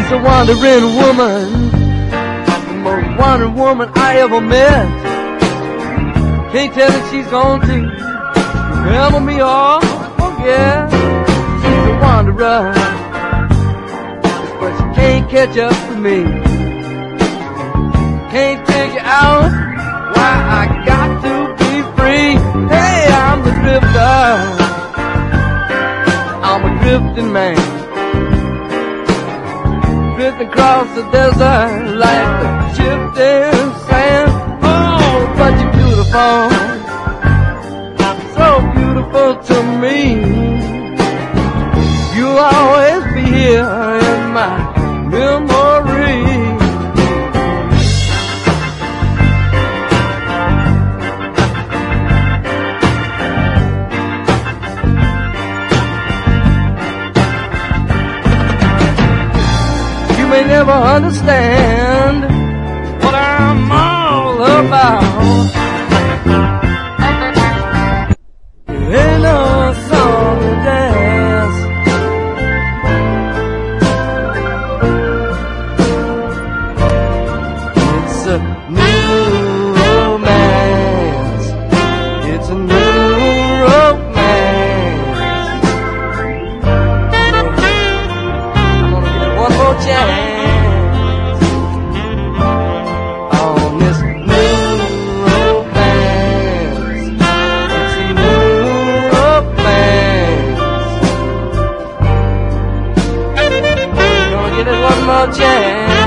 She's a wandering woman, the most wandering woman I ever met. Can't tell if she's gonna to remember me or forget. She's a wanderer, but she can't catch up to me. Can't figure out why I got to be free. Hey, I'm the drifter, I'm a drifting man, drifting across the desert like the shifting sand. Oh, but you're beautiful, so beautiful to me. You'll always be here in my memory. You may never understand what I'm all about. Ain't no song to dance. It's a new romance. It's a new romance. I'm gonna give it one more chance on this new romance. It's a new romance. Gonna give it one more chance.